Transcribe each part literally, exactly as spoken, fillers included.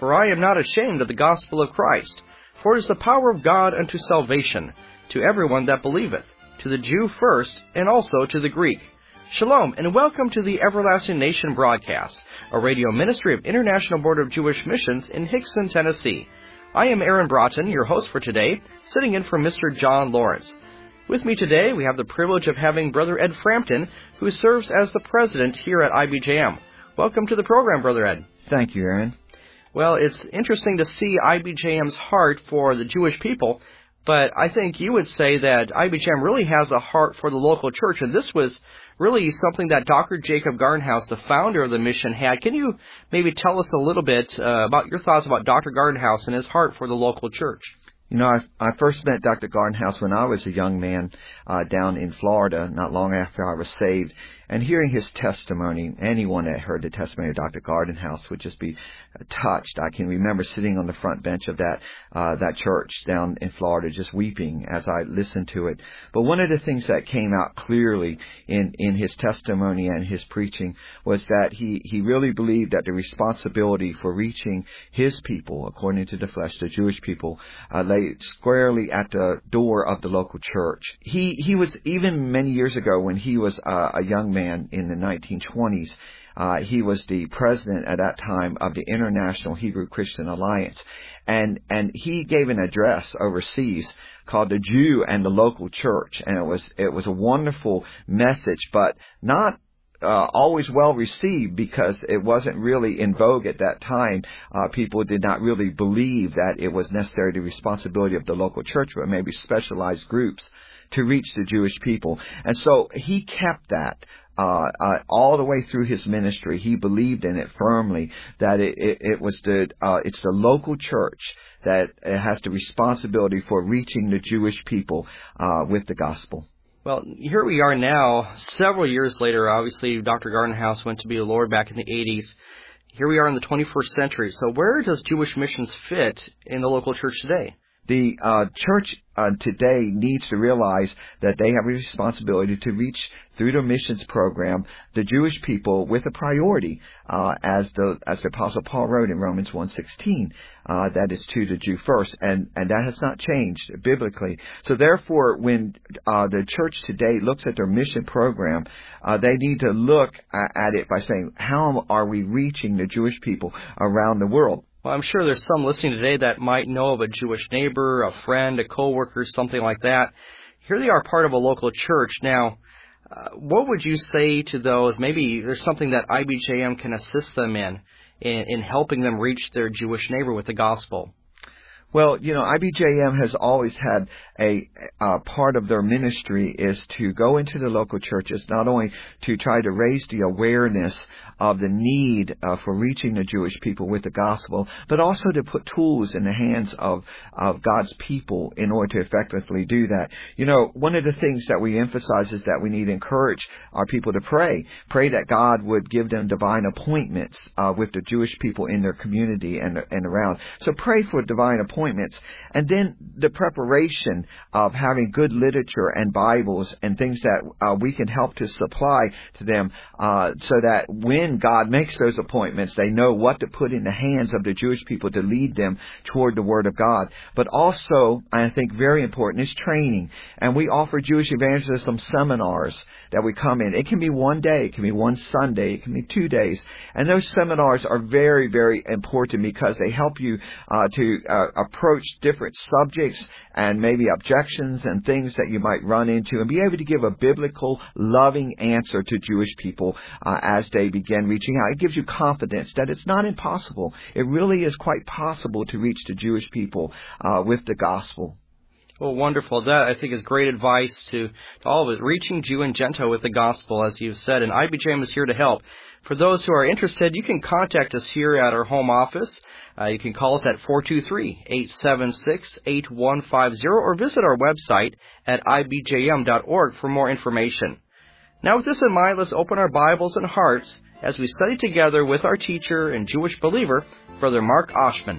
For I am not ashamed of the gospel of Christ, for it is the power of God unto salvation, to everyone that believeth, to the Jew first, and also to the Greek. Shalom, and welcome to the Everlasting Nation broadcast, a radio ministry of International Board of Jewish Missions in Hickson, Tennessee. I am Aaron Broughton, your host for today, sitting in for Mister John Lawrence. With me today, we have the privilege of having Brother Ed Frampton, who serves as the president here at I B J M. Welcome to the program, Brother Ed. Thank you, Aaron. Well, it's interesting to see I B J M's heart for the Jewish people, but I think you would say that I B J M really has a heart for the local church, and this was really something that Doctor Jacob Gardenhouse, the founder of the mission, had. Can you maybe tell us a little bit uh, about your thoughts about Doctor Gardenhouse and his heart for the local church? You know, I, I first met Doctor Gardenhouse when I was a young man uh, down in Florida, not long after I was saved. And hearing his testimony, anyone that heard the testimony of Doctor Gardenhouse would just be touched. I can remember sitting on the front bench of that uh, that church down in Florida, just weeping as I listened to it. But one of the things that came out clearly in, in his testimony and his preaching was that he, he really believed that the responsibility for reaching his people, according to the flesh, the Jewish people, uh, lay squarely at the door of the local church. He he was, even many years ago when he was uh, a young man in the nineteen twenties, uh, he was the president at that time of the International Hebrew Christian Alliance. And, and he gave an address overseas called The Jew and the Local Church. And it was, it was a wonderful message, but not Uh, always well received because it wasn't really in vogue at that time. Uh, people did not really believe that it was necessarily the responsibility of the local church, but maybe specialized groups to reach the Jewish people. And so he kept that uh, uh, all the way through his ministry. He believed in it firmly, that it, it, it was the uh, it's the local church that has the responsibility for reaching the Jewish people uh, with the gospel. Well, here we are now, several years later. Obviously, Doctor Gardenhouse went to be the Lord back in the eighties. Here we are in the twenty-first century. So where does Jewish missions fit in the local church today? The uh, church uh, today needs to realize that they have a responsibility to reach, through the missions program, the Jewish people with a priority, uh, as the as the Apostle Paul wrote in Romans one sixteen, uh, that is to the Jew first, and and that has not changed biblically. So therefore, when uh, the church today looks at their mission program, uh, they need to look at it by saying, how are we reaching the Jewish people around the world? Well, I'm sure there's some listening today that might know of a Jewish neighbor, a friend, a coworker, something like that. Here they are part of a local church. Now, uh, what would you say to those? Maybe there's something that I B J M can assist them in, in, in helping them reach their Jewish neighbor with the gospel. Well, you know, I B J M has always had a, a part of their ministry is to go into the local churches, not only to try to raise the awareness of the need uh, for reaching the Jewish people with the gospel, but also to put tools in the hands of, of God's people in order to effectively do that. You know, one of the things that we emphasize is that we need to encourage our people to pray. Pray that God would give them divine appointments uh, with the Jewish people in their community and, and around. So pray for divine appointments. And then the preparation of having good literature and Bibles and things that uh, we can help to supply to them uh, so that when God makes those appointments, they know what to put in the hands of the Jewish people to lead them toward the Word of God. But also, I think very important, is training. And we offer Jewish evangelism seminars that we come in. It can be one day, it can be one Sunday, it can be two days. And those seminars are very, very important because they help you uh, to uh, approach different subjects and maybe objections and things that you might run into and be able to give a biblical, loving answer to Jewish people uh, as they begin reaching out. It gives you confidence that it's not impossible. It really is quite possible to reach the Jewish people uh, with the gospel. Well, wonderful. That, I think, is great advice to, to all of us, reaching Jew and Gentile with the gospel, as you've said, and I B J M is here to help. For those who are interested, you can contact us here at our home office. Uh, you can call us at four two three, eight seven six, eight one five zero or visit our website at I B J M dot org for more information. Now, with this in mind, let's open our Bibles and hearts as we study together with our teacher and Jewish believer, Brother Mark Oshman.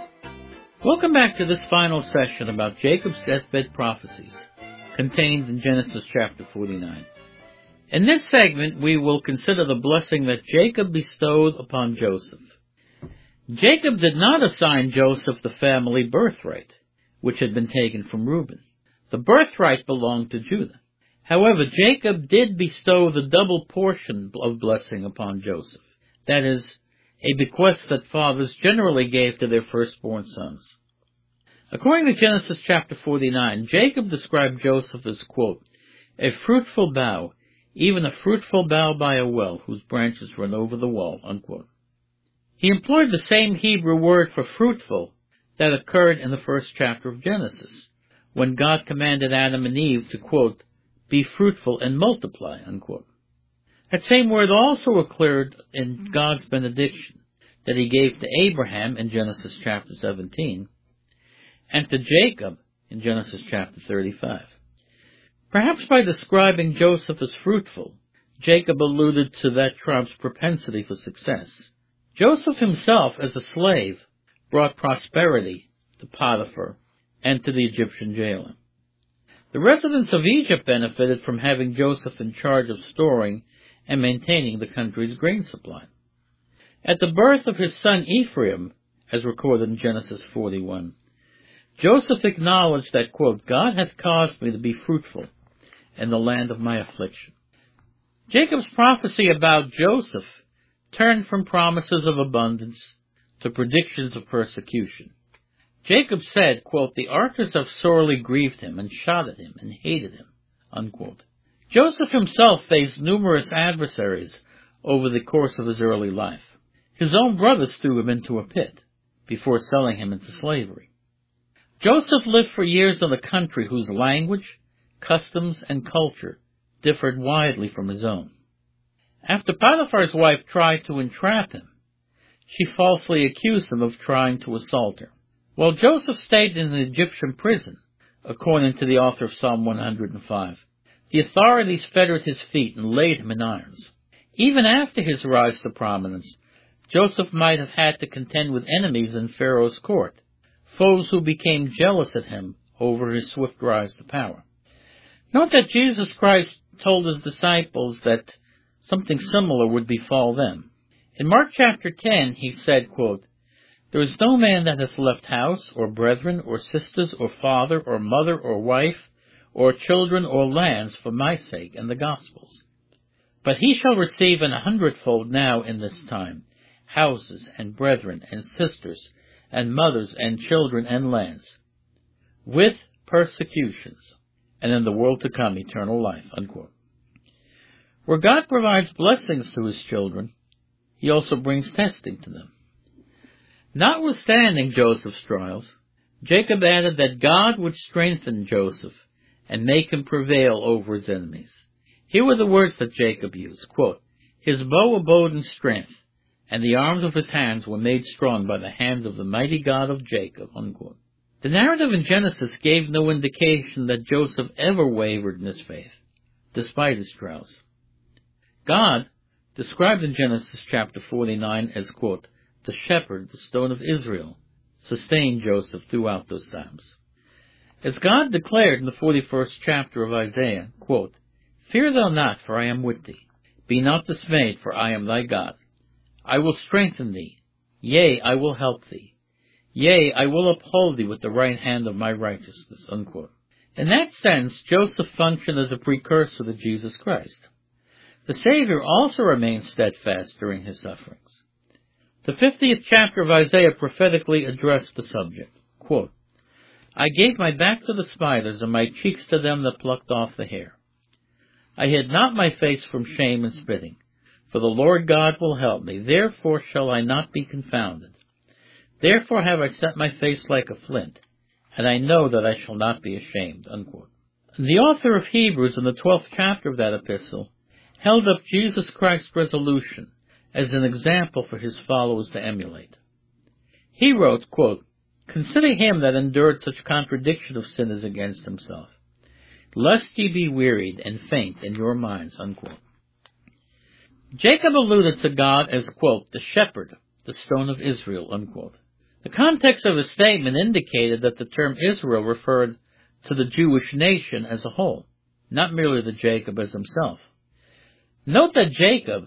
Welcome back to this final session about Jacob's deathbed prophecies, contained in Genesis chapter forty-nine. In this segment, we will consider the blessing that Jacob bestowed upon Joseph. Jacob did not assign Joseph the family birthright, which had been taken from Reuben. The birthright belonged to Judah. However, Jacob did bestow the double portion of blessing upon Joseph, that is, a bequest that fathers generally gave to their firstborn sons. According to Genesis chapter forty-nine, Jacob described Joseph as, quote, a fruitful bough, even a fruitful bough by a well, whose branches run over the wall, unquote. He employed the same Hebrew word for fruitful that occurred in the first chapter of Genesis, when God commanded Adam and Eve to, quote, be fruitful and multiply, unquote. That same word also occurred in God's benediction that he gave to Abraham in Genesis chapter seventeen, and to Jacob in Genesis chapter thirty-five. Perhaps by describing Joseph as fruitful, Jacob alluded to that tribe's propensity for success. Joseph himself, as a slave, brought prosperity to Potiphar and to the Egyptian jailer. The residents of Egypt benefited from having Joseph in charge of storing and maintaining the country's grain supply. At the birth of his son Ephraim, as recorded in Genesis forty-one, Joseph acknowledged that, quote, God hath caused me to be fruitful in the land of my affliction. Jacob's prophecy about Joseph turned from promises of abundance to predictions of persecution. Jacob said, quote, the archers have sorely grieved him and shot at him and hated him, unquote. Joseph himself faced numerous adversaries over the course of his early life. His own brothers threw him into a pit before selling him into slavery. Joseph lived for years in a country whose language, customs, and culture differed widely from his own. After Potiphar's wife tried to entrap him, she falsely accused him of trying to assault her. While Joseph stayed in an Egyptian prison, according to the author of Psalm one hundred five, the authorities fettered his feet and laid him in irons. Even after his rise to prominence, Joseph might have had to contend with enemies in Pharaoh's court, foes who became jealous at him over his swift rise to power. Note that Jesus Christ told his disciples that something similar would befall them. In Mark chapter ten, he said, quote, there is no man that hath left house, or brethren, or sisters, or father, or mother, or wife, or children, or lands, for my sake and the gospel's. But he shall receive an hundredfold now in this time, houses, and brethren, and sisters, and mothers, and children, and lands, with persecutions, and in the world to come eternal life, unquote. Where God provides blessings to his children, he also brings testing to them. Notwithstanding Joseph's trials, Jacob added that God would strengthen Joseph and make him prevail over his enemies. Here were the words that Jacob used, quote, his bow abode in strength, and the arms of his hands were made strong by the hands of the mighty God of Jacob, unquote. The narrative in Genesis gave no indication that Joseph ever wavered in his faith, despite his trials. God, described in Genesis chapter forty-nine as, quote, the shepherd, the stone of Israel, sustained Joseph throughout those times. As God declared in the forty-first chapter of Isaiah, quote, fear thou not, for I am with thee. Be not dismayed, for I am thy God. I will strengthen thee. Yea, I will help thee. Yea, I will uphold thee with the right hand of my righteousness, unquote. In that sense, Joseph functioned as a precursor to Jesus Christ. The Savior also remained steadfast during his sufferings. The fiftieth chapter of Isaiah prophetically addressed the subject. Quote, I gave my back to the spiders, and my cheeks to them that plucked off the hair. I hid not my face from shame and spitting, for the Lord God will help me. Therefore shall I not be confounded. Therefore have I set my face like a flint, and I know that I shall not be ashamed, unquote. The author of Hebrews, in the twelfth chapter of that epistle, held up Jesus Christ's resolution as an example for his followers to emulate. He wrote, quote, consider him that endured such contradiction of sinners against himself, lest ye be wearied and faint in your minds, unquote. Jacob alluded to God as, quote, the shepherd, the stone of Israel, unquote. The context of his statement indicated that the term Israel referred to the Jewish nation as a whole, not merely to Jacob as himself. Note that Jacob,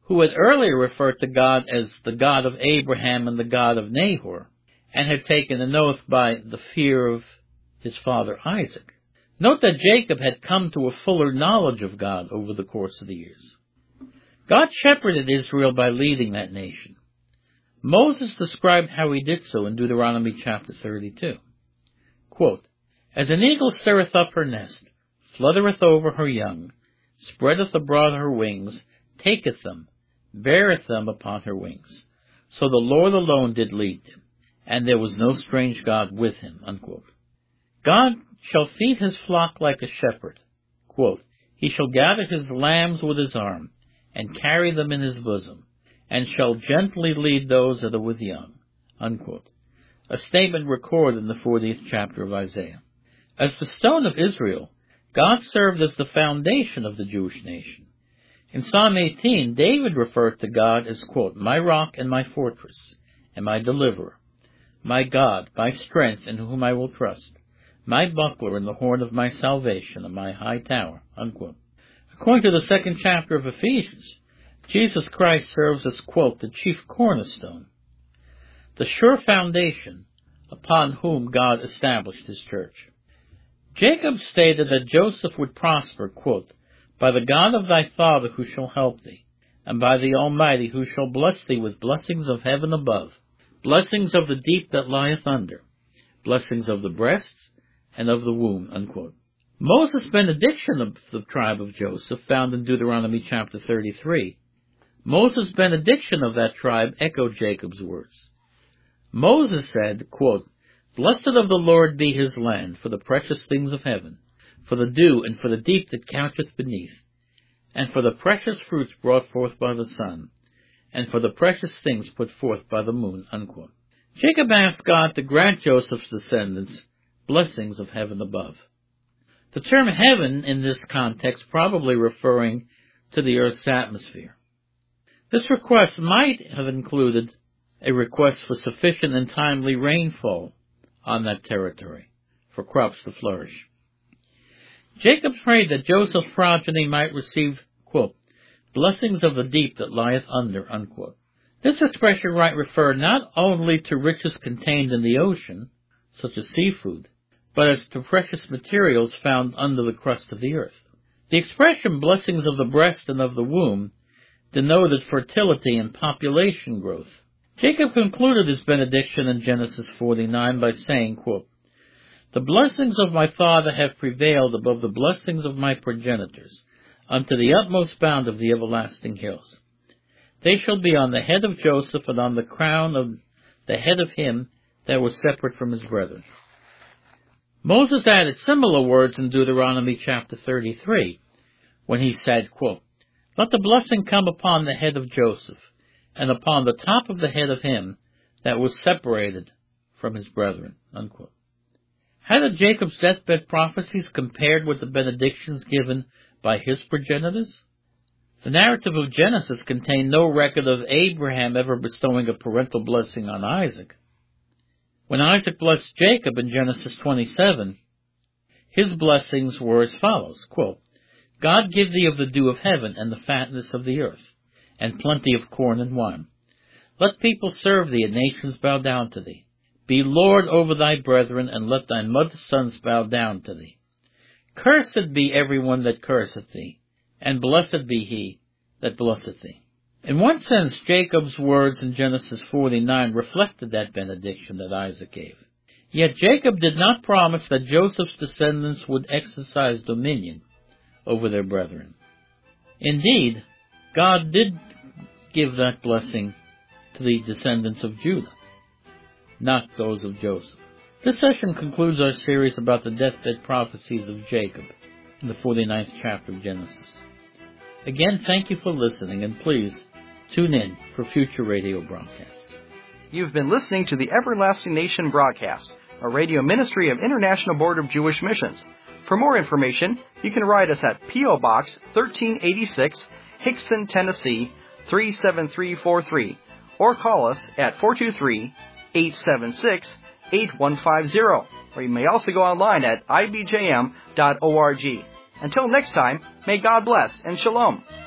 who had earlier referred to God as the God of Abraham and the God of Nahor, and had taken an oath by the fear of his father Isaac. Note that Jacob had come to a fuller knowledge of God over the course of the years. God shepherded Israel by leading that nation. Moses described how he did so in Deuteronomy chapter thirty-two. Quote, "As an eagle stirreth up her nest, fluttereth over her young, spreadeth abroad her wings, taketh them, beareth them upon her wings. So the Lord alone did lead him, and there was no strange God with him." Unquote. God shall feed his flock like a shepherd. Quote, "He shall gather his lambs with his arm, and carry them in his bosom, and shall gently lead those that are with young." Unquote. A statement recorded in the fortieth chapter of Isaiah. As the stone of Israel, God served as the foundation of the Jewish nation. In Psalm eighteen, David referred to God as, quote, "my rock and my fortress, and my deliverer, my God, my strength in whom I will trust, my buckler and the horn of my salvation, and my high tower." Unquote. According to the second chapter of Ephesians, Jesus Christ serves as, quote, "the chief cornerstone, the sure foundation upon whom God established his church." Jacob stated that Joseph would prosper, quote, "by the God of thy father who shall help thee, and by the Almighty who shall bless thee with blessings of heaven above, blessings of the deep that lieth under, blessings of the breasts and of the womb." Unquote. Moses' benediction of the tribe of Joseph, found in Deuteronomy chapter thirty-three. Moses' benediction of that tribe echoed Jacob's words. Moses said, quote, "Blessed of the Lord be his land, for the precious things of heaven, for the dew and for the deep that coucheth beneath, and for the precious fruits brought forth by the sun, and for the precious things put forth by the moon." Unquote. Jacob asked God to grant Joseph's descendants blessings of heaven above. The term heaven in this context probably referring to the earth's atmosphere. This request might have included a request for sufficient and timely rainfall on that territory for crops to flourish. Jacob prayed that Joseph's progeny might receive, quote, "blessings of the deep that lieth under." Unquote. This expression might refer not only to riches contained in the ocean, such as seafood, but as to precious materials found under the crust of the earth. The expression "blessings of the breast and of the womb" denoted fertility and population growth. Jacob concluded his benediction in Genesis forty-nine by saying, quote, "The blessings of my father have prevailed above the blessings of my progenitors, unto the utmost bound of the everlasting hills. They shall be on the head of Joseph, and on the crown of the head of him that was separate from his brethren." Moses added similar words in Deuteronomy chapter thirty-three, when he said, quote, "Let the blessing come upon the head of Joseph, and upon the top of the head of him that was separated from his brethren." Unquote. How did Jacob's deathbed prophecies compared with the benedictions given by his progenitors? The narrative of Genesis contained no record of Abraham ever bestowing a parental blessing on Isaac. When Isaac blessed Jacob in Genesis twenty-seven, his blessings were as follows, quote, "God give thee of the dew of heaven and the fatness of the earth, and plenty of corn and wine. Let people serve thee, and nations bow down to thee. Be Lord over thy brethren, and let thy mother's sons bow down to thee. Cursed be every one that curseth thee, and blessed be he that blesseth thee." In one sense, Jacob's words in Genesis forty-nine reflected that benediction that Isaac gave. Yet Jacob did not promise that Joseph's descendants would exercise dominion over their brethren. Indeed, God did give that blessing to the descendants of Judah, not those of Joseph. This session concludes our series about the deathbed prophecies of Jacob in the forty-ninth chapter of Genesis. Again, thank you for listening, and please tune in for future radio broadcasts. You've been listening to the Everlasting Nation broadcast, a radio ministry of International Board of Jewish Missions. For more information, you can write us at P O Box thirteen eighty-six, Hickson, Tennessee three seven three four three, or call us at four two three, eight seven six, eight one five zero, or you may also go online at I B J M dot org. Until next time, may God bless and shalom.